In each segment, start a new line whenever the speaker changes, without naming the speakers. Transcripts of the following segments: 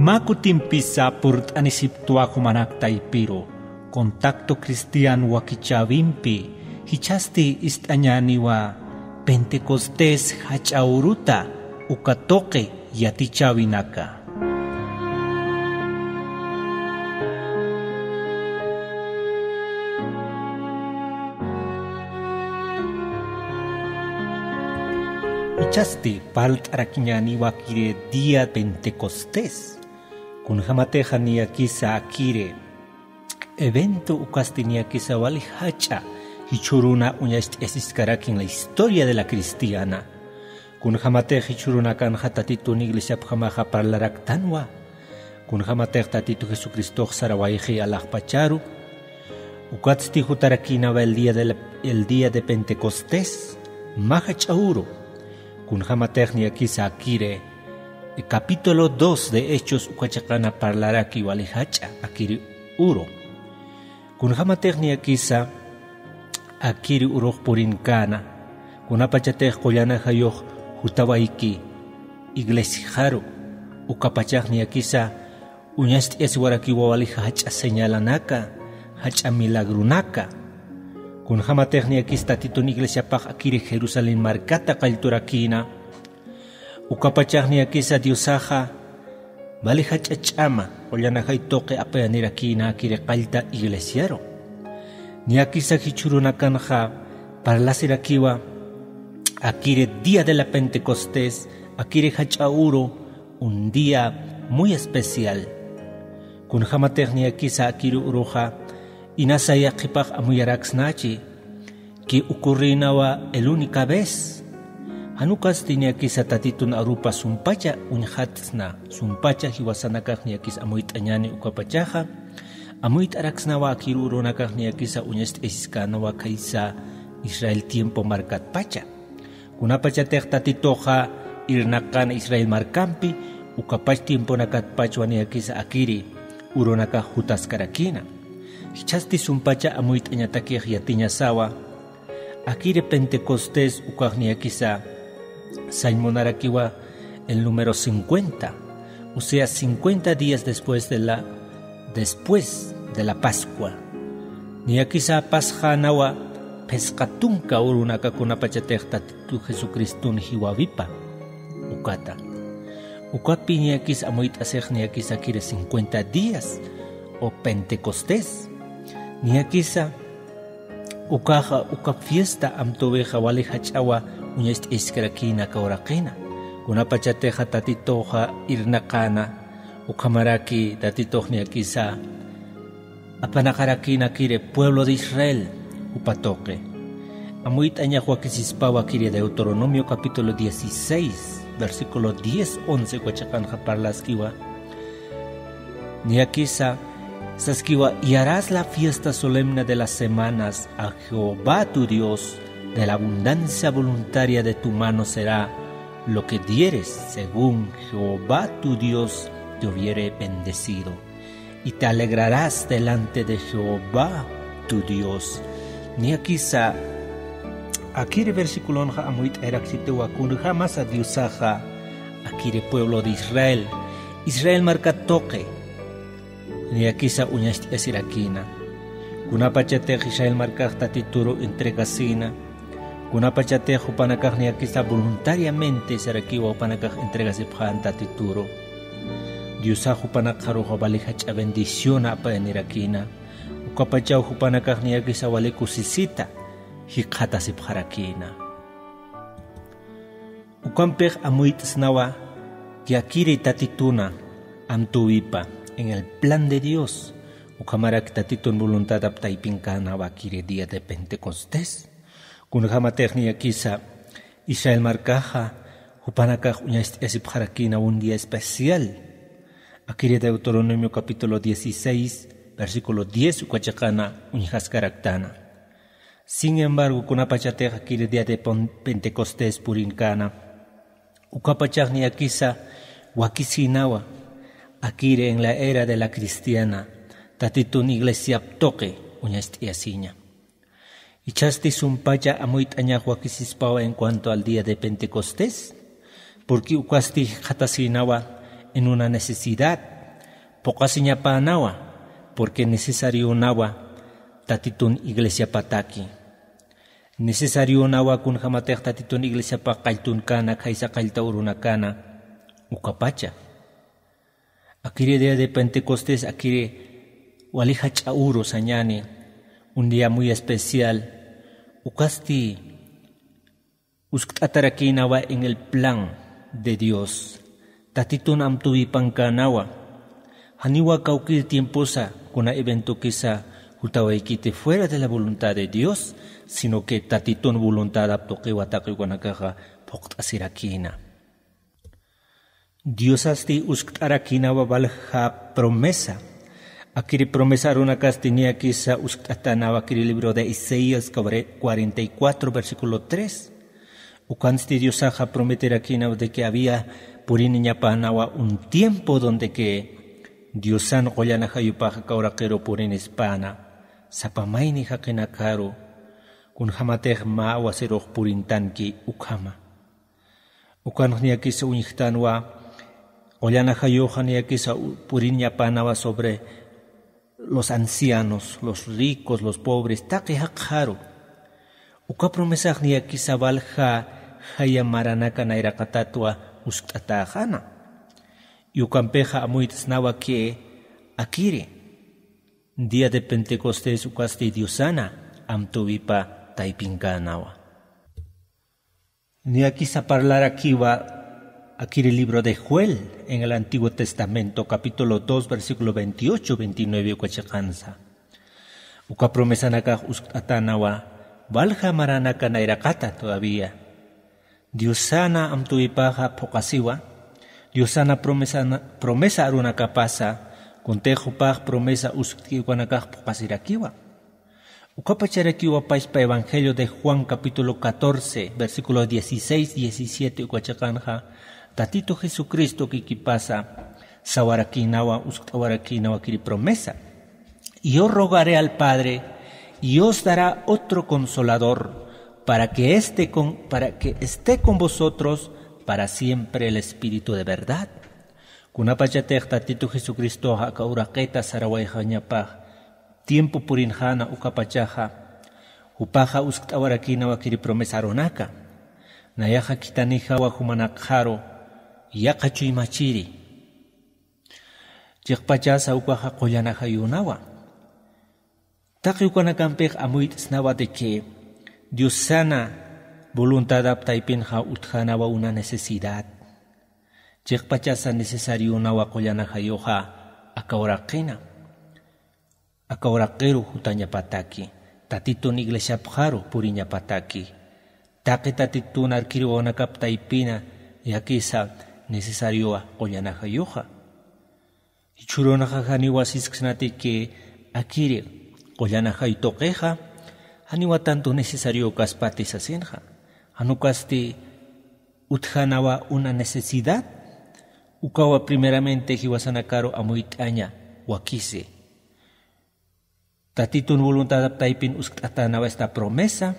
Makutimpisa purt anisiptua humanakta ipiro. Contacto cristiano wakichavimpi. Hichasti istañaniwa. Pentecostés hachauruta. Ukatoke yatichavinaca. Hichasti palt araquiñani wakire día Pentecostés. Kunjamateja niakisa akire. Evento ukastiniakisa wali hacha. Hichuruna uñast esiskaraki en la historia de la cristiana. Kunjamateja hichuruna kan hatatitu ni iglesia pjamaja parlarak tanwa. Kunjamateja tatitu Jesucristo sarawaiji alajpacharu. Ukatsti jutarakina va el día de Pentecostés. Mahachauro. Kunjamateja niakisa akire. Capítulo 2 de Hechos ukachakana parlaraki walihacha akiri uro. Kunjamateja niakisa akiri uroj purinkana. Kunapachatej koyana hayoj hutawaiki iglesijaru. Ukapachaj niakisa uñast eswaraki walihacha señalanaka hacha milagrunaka. Kunjamateja niakisa tatitun iglesia paj akiri Jerusalén markata kalturakina. Ukapachaj niakisa diosaja walihacha chama koyana haytoque apayaniraki akiri kalta iglesiaro. Niakisa hichurunakanja parlasirakiwa akire día de la Pentecostés akire hachauro un día muy especial. Kunjamateja niakisa akiri uroja inasayakipaj amuyaraksnachi que ocurrinawa el única vez. Hanukas tiniakisa tatitun arupa sumpacha unhatsna sumpacha hiwasanakaj niakis amuitañani ukapachaja amuit araksnawa akiru uronakaj niakisa uñast esiskanawa kaisa Israel tiempo markat pacha. Kunapachatej tatitoja irnakan Israel markampi ukapach tiempo nakat pachwa niakisa akiri uronakaj hutaskarakina. Hichasti sumpacha amuitañatakej yatiñasawa akire Pentecostés ukaj niakisa Saimonarakiwa el número 50, o sea 50 días después de la Pascua. Niakisa Pasjanawa pescatunka urunaka kunapachatejta tu Jesucristun hiwavipa ukata. Ukapi niakis amuit asej niakisa kire 50 días o Pentecostés. Niakisa ukaja ukap fiesta amtoveja wale hachawa uñast iskarakina kaurakina. Kunapachateja tatitoja irnakana ukamaraki tatitoj niakisa apanakarakina kire pueblo de Israel upatoque. Amuit añahuakisispawa kire Deuteronomio capítulo 16 versículo 10-11 huachakanja parlaskiwa. Niakisa saskiwa y harás la fiesta solemne de las semanas a Jehová tu Dios. De la abundancia voluntaria de tu mano será lo que dieres, según Jehová tu Dios te hubiere bendecido. Y te alegrarás delante de Jehová tu Dios. Niakisa akire versículo onja amuit eraxitewa kunja mas a diosaja akire pueblo de Israel. Israel marca toque. Niakisa uñast esirakina. Kunapachate Israel marca tatituro entregasina. Kunapachatej upanakaj niakisa voluntariamente sarakiwa upanakaj entregas ipjan tatituro. Diosaj upanakaroja valihacha bendición apanirakina. Ukapachau upanakaj niakisa valikusisita hikhatas ipjarakina. Ukampej amuitasnawa kiakiri tatituna amtuipa en el plan de Dios. Ukamarak tatitun voluntad aptaipinkana wakire día de Pentecostés. Kunjamatej niakisa Israel marcaja upanakaj uñast esipjarakina un día especial. Akire Deuteronomio capítulo 16 versículo 10 ukachakana uñjaskaraktana. Sin embargo, kunapachatej akire día de Pentecostés purinkana ukapachaj niakisa wakisinawa akire en la era de la cristiana tatitun iglesia toque uñast iasiña. Ichasti sumpacha amuit añahuakisispawa en cuanto al día de Pentecostés, porque ukasti jatasinawa en una necesidad Pokasiña pa nawa, porque necesario nawa tatitun iglesia pataki. Necesario nawa kun hamatek tatitun iglesia pa kaltun kana kaisa kalta uruna kana ukapacha. Akire día de Pentecostés, akire walija chauro sañani, un día muy especial. Ukasti uskatarakinawa nawa en el plan de Dios. Tatitun amtuvi pankanawa. Haniwa kaukir tiemposa kuna evento kisa hutawaikite fuera de la voluntad de Dios, sino que tatitun voluntad aptoque wataki wanakaja pokt asirakina. Dios asti usktarakinawa valja promesa. Akiri promesa runakas tenía kisa usktatanawa akiri libro de Isaías 44 versículo 3. Ukansti Dios aja prometerakinava de que había puriniñapanawa un tiempo donde que Diosan qollana hayupaja kauraqero purin hispana sapamaini hakinakaro kun hamatej ma waseroq purintanki ukhama ukanhnia kisa uñihtanwa qollana hayuhania kisa purinñapanawa sobre los ancianos, los ricos, los pobres taqi haqharu uka promesaqnia kisa valja hayamaranaca nairaqatatwa usktatajana Yukampeja amuitas nawa que akire día de Pentecostés ukasti Diosana amtuvipa taipinganawa. Ni aquí sa hablar aquí va akire libro de Joel en el Antiguo Testamento capítulo 2 versículo 28 29 ukachakansa. Uka promesanaka uskatanawa valja maranaka nairakata todavía. Diosana amtuvipaja pokasiwa Diosana promesa aruna kapasa, contejo pag promesa uskiwanakaj pokasirakiwa. Ukapacharakiwa paispa Evangelio de Juan capítulo 14, versículos 16-17 ukachakanja, tatito Jesucristo kikipasa, sawarakinawa uskawarakinawa kiri promesa. Y yo rogaré al Padre, y os dará otro consolador, para que esté con vosotros para siempre el Espíritu de verdad. Kunapachatej tatito Jesucristo hakauraqeta sarawayjañapaj, tiempo purinjana ukapachaja, upaja usktawarakinawa kiri promesaronaka, nayaja kitanijawa humanakjaro, yaqachuy machiri. Chikpachasa ukaja qoyanajayunawa. Taqi ukanakampej amuitisnawa de que Dios sana voluntad aptaipinja utjanawa una necesidad. Chikpachasa necesario nawa qollanajayoja akauraqina. Akauraqero hutañapataki. Tatitun iglesia pjaro puriñapataki. Taqi tatitun arkiriwanakaptaipina yakisa necesario qollanajayoja. Ichuronajajaniwa sisknati que akiri qollanajaytoqeja haniwa tanto necesario kaspatis asenja. Hanukasti utjanawa una necesidad. Ukawa primeramente hiwasanakaro amuitaña wakise. Tatitun voluntad taipin uskatanawa esta promesa.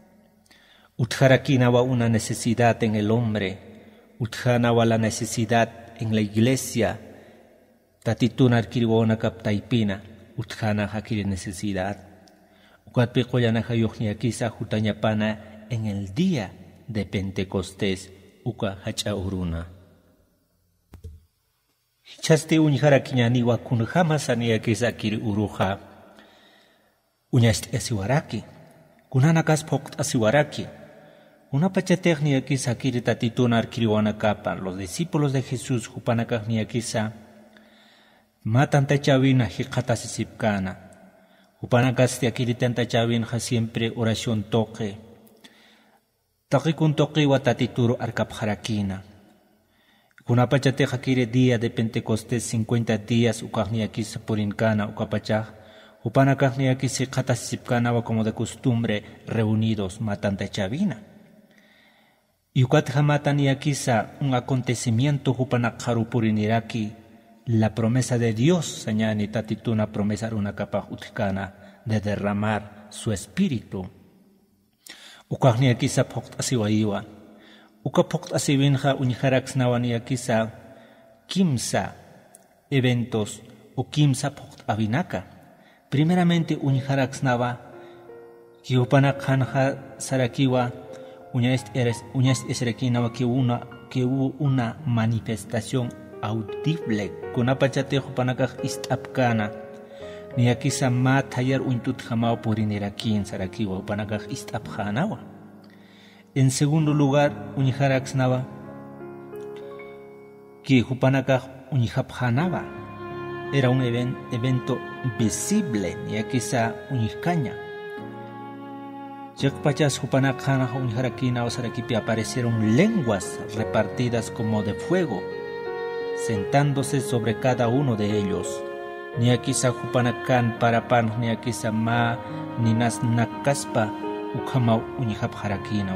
Utjarakinawa una necesidad en el hombre. Utjanawa la necesidad en la iglesia. Tatitun arkiriwana kaptaipina. Utjana hakiri necesidad. Ukatpi qoyanajayuqñakisa hutañapana en el día de Pentecostés uka hachauruna. Hichaste uñjarakiñaniwa kunjama saniakisa kiri uruja uñasti asiwaraki. Kunanakas pokt asiwaraki. Una pachatejniakisa kiri tatitunar kiriwanakapa. Los discípulos de Jesús hupanakajniakisa matan tachavina hiqatasisipkana. Upanakas tiakiri tantachavina siempre oración toque. Taqikun toqiwa tatituro arkapjarakina. Kunapachateja kiri día de Pentecostés 50 días ukajniakisa purinkana ukapachaj. Upanakajniakisi qatasipkanawa como de costumbre reunidos matantachavina. Y ukatjamataniakisa un acontecimiento upanakjaru puriniraki. La promesa de Dios sañani tatituna promesa una kapaj utkana de derramar su espíritu. Ukajniakisa pokt asiwaiwa. Uka pokt asiwinja uñjaraksnawaniakisa kimsa eventos ukimsa abinaka. Primeramente uñjaraksnava kiupanakanja sarakiwa uñas esrekinawa que hubo una manifestación audible kunapachatejo panakaj istapkana ni aquí sama tallar untut jamao purinerakin sarakiwa panakaj istapjanawa. En segundo lugar uñjaraksnava que hupanakaj uñjapjanava era un evento visible ni aquí sa uñjkaña. Yakpachas hupanakjana uñjarakina o sarakipi aparecieron lenguas repartidas como de fuego, sentándose sobre cada uno de ellos. Ni aquí sa hupanakan parapan ni aquí sa ma ni nas nakaspa ukama uñjapjarakina.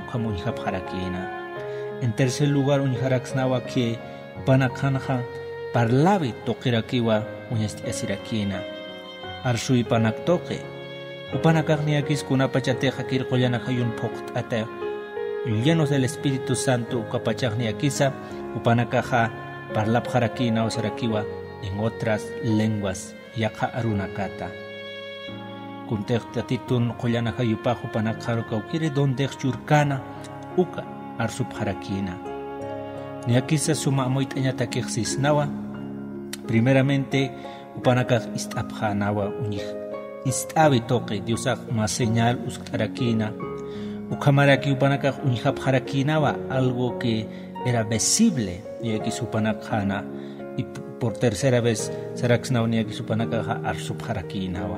En tercer lugar uñjaraksnawa que hupanakjana parlavi tokirakiwa uñasitiasirakina. Arshui panaktoke. Upanakagniakis kunapachateja kirqollanajayun poqt'ata llenos del Espíritu Santo ukapachagniakisa upanakaja parlapjarakina o sarakiwa en otras lenguas yaqa arunakata. Kuntejtatitun qollanajayupaj upanakjaruka ukire donde churkana uka arsupjarakina. Niakisa suma moitañatakexisnawa primeramente upanakaj istapjanawa uñij istabi toque diosaj ma señal uskarakina ukamaraki upanakaj uñjapjarakinawa algo que era visible niaki supanakjana y por tercera vez saraksnaw niaki supanakaja arsupjarakinawa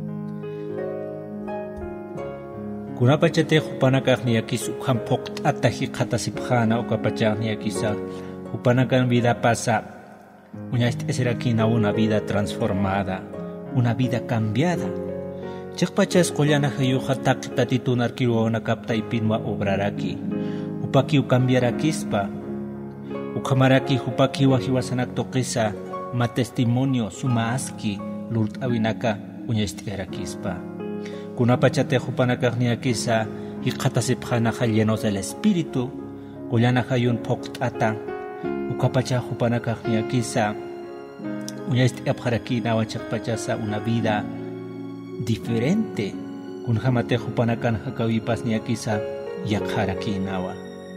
kunapachatej upanakaj niaki sukhan poqt'ata hiqatasipjana ukapachaj niaki sa upanakan vida pasa uñasitiasirakina una vida transformada, una vida cambiada. Chikpachas qollanajayuqa taqtatitunar kiruwana kaptaypinwa obraraki. Upakiu cambiarakispa. Ukamaraki upakiwa hiwasanak toqisa ma testimonio suma aski lurt'awinaka uñastiarakispa. Kunapachatej upanakaqniakisa hiqatasipjanaqa llenos del Espíritu qollanajayun poqt'ata ukapachaj upanakaqniakisa uñastiapjarakina wachakpachasa una vida diferente kun jamatejo panakan hakawipas niakisa yakharakinawa.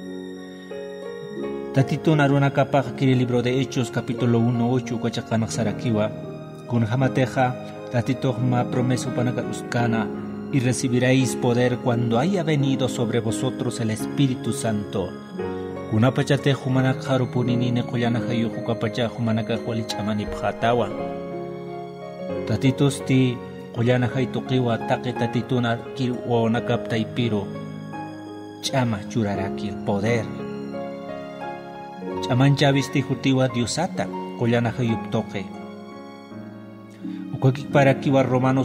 Tatito naruna kapaj kiri libro de Hechos capítulo 1:8 kwachakanak sarakiwa kun jamateja tatito ma promeso panaka uskana y recibiréis poder cuando haya venido sobre vosotros el Espíritu Santo. Kunapachate humanak harupuninine qollanajayu hukapacha humanaka hualichamani pjatawa. Tatitos ti qollanajay tuqiwa taqi tatituna kirwanakaptaipiro chama churaraki el poder. Chamanchavisti hutiwa diosata qollanajayuptoqe. Ukakikparakiwa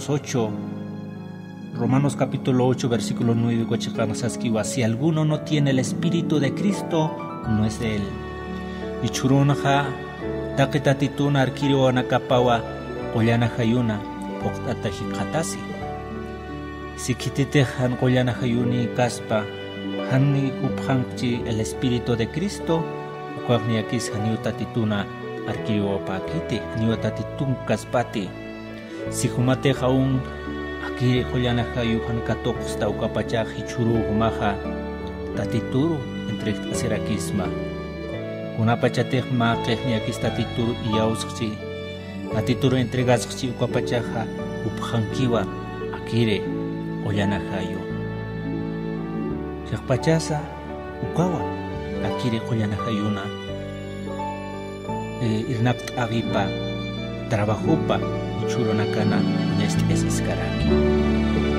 Romanos capítulo 8 versículo 9 kuachaqanasaskiwa si alguno no tiene el Espíritu de Cristo no es de él. Y churunaja taqetatituna arkiriwanakapawa qollanajayuna poqtatajiqatasi. Si kititejan qollanajayuni kaspa hanni uphanchi el Espíritu de Cristo ukaqniakis haniutatituna arkiriwapakiti haniutatitun kaspati. Si humateja un Akiri qollanajayuhan katoqsta ukapachaj hichuru humaja tatituru entre asirakisma. Kunapachatej maqej niakis tatituru iyausqchi tatituru entregasqchi ukapachaja upjankiwa akire qollanajayu. Chaqpachasa ukawa akire qollanajayuna irnaqt'avipa trabajupa churunakana nesti esiskaraki.